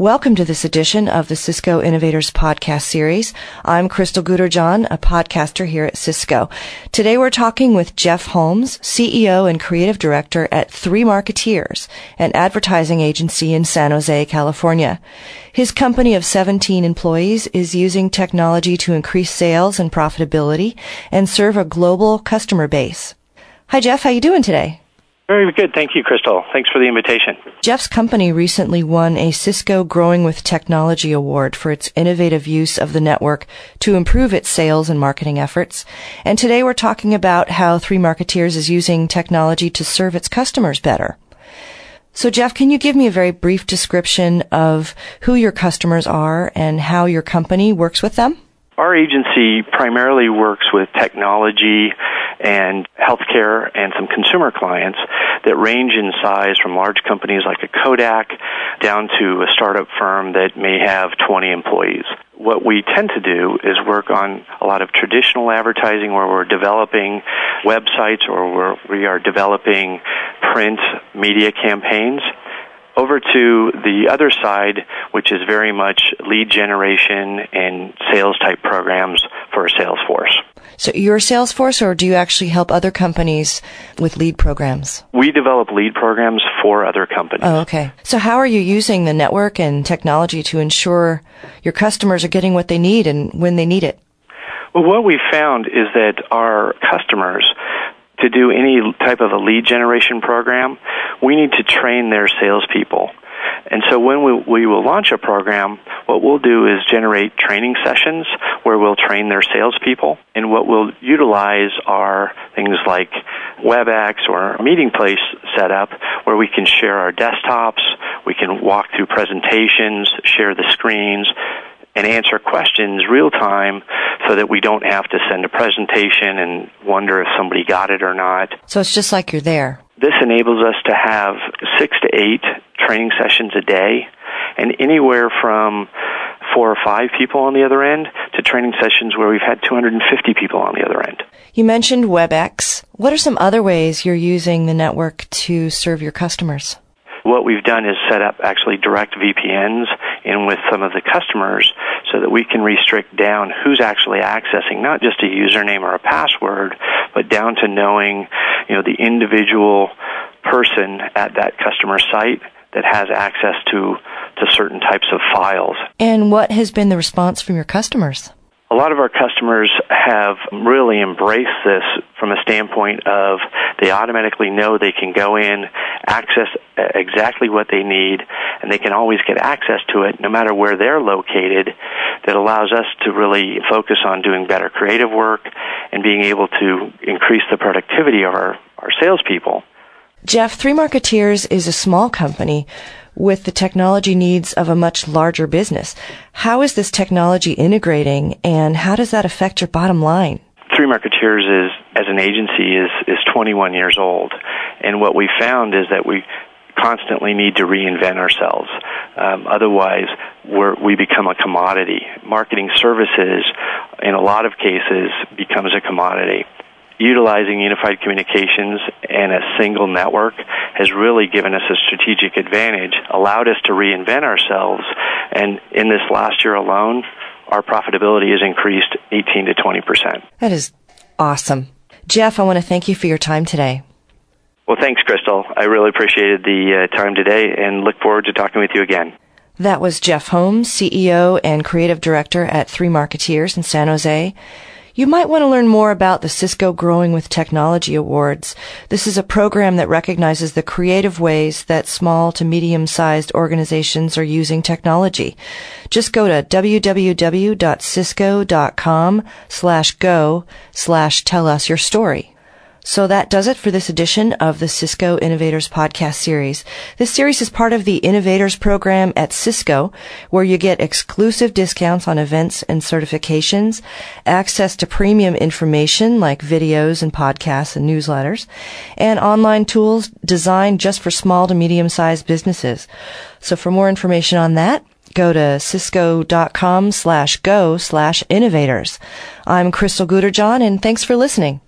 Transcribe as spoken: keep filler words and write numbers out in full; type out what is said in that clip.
Welcome to this edition of the Cisco Innovators Podcast Series. I'm Crystal Guterjohn, a podcaster here at Cisco. Today we're talking with Jeff Holmes, C E O and Creative Director at Three Marketeers, an advertising agency in San Jose, California. His company of seventeen employees is using technology to increase sales and profitability and serve a global customer base. Hi Jeff, how you doing today? Very good. Thank you, Crystal. Thanks for the invitation. Jeff's company recently won a Cisco Growing with Technology Award for its innovative use of the network to improve its sales and marketing efforts. And today we're talking about how Three Marketeers is using technology to serve its customers better. So Jeff, can you give me a very brief description of who your customers are and how your company works with them? Our agency primarily works with technology and healthcare and some consumer clients that range in size from large companies like a Kodak down to a startup firm that may have twenty employees. What we tend to do is work on a lot of traditional advertising where we're developing websites or where we are developing print media campaigns, over to the other side, which is very much lead generation and sales type programs for a sales force. So you're a sales force, or do you actually help other companies with lead programs? We develop lead programs for other companies. Oh, okay. So how are you using the network and technology to ensure your customers are getting what they need and when they need it? Well, what we found is that our customers, to do any type of a lead generation program, we need to train their salespeople. And so when we, we will launch a program, what we'll do is generate training sessions where we'll train their salespeople. And what we'll utilize are things like WebEx or a meeting place setup where we can share our desktops, we can walk through presentations, share the screens, and answer questions real time so that we don't have to send a presentation and wonder if somebody got it or not. So it's just like you're there. This enables us to have six to eight training sessions a day and anywhere from four or five people on the other end to training sessions where we've had two hundred fifty people on the other end. You mentioned WebEx. What are some other ways you're using the network to serve your customers? What we've done is set up actually direct V P Ns in with some of the customers so that we can restrict down who's actually accessing not just a username or a password, but down to knowing, you know, the individual person at that customer site that has access to, to certain types of files. And what has been the response from your customers? A lot of our customers have really embraced this from a standpoint of they automatically know they can go in, access exactly what they need, and they can always get access to it no matter where they're located. That allows us to really focus on doing better creative work and being able to increase the productivity of our, our salespeople. Jeff, Three Marketeers is a small company with the technology needs of a much larger business. How is this technology integrating, and how does that affect your bottom line? Three Marketeers is, as an agency, is, is twenty-one years old. And what we found is that we constantly need to reinvent ourselves. Um, otherwise, we're, we become a commodity. Marketing services, in a lot of cases, becomes a commodity. Utilizing unified communications and a single network has really given us a strategic advantage, allowed us to reinvent ourselves, and in this last year alone, our profitability has increased eighteen to twenty percent. That is awesome. Jeff, I want to thank you for your time today. Well, thanks, Crystal. I really appreciated the uh, time today and look forward to talking with you again. That was Jeff Holmes, C E O and Creative Director at Three Marketeers in San Jose. You might want to learn more about the Cisco Growing with Technology Awards. This is a program that recognizes the creative ways that small to medium-sized organizations are using technology. Just go to www.cisco.com slash go slash tell us your story. So that does it for this edition of the Cisco Innovators Podcast Series. This series is part of the Innovators Program at Cisco, where you get exclusive discounts on events and certifications, access to premium information like videos and podcasts and newsletters, and online tools designed just for small to medium-sized businesses. So for more information on that, go to cisco.com slash go slash innovators. I'm Crystal Guterjohn, and thanks for listening.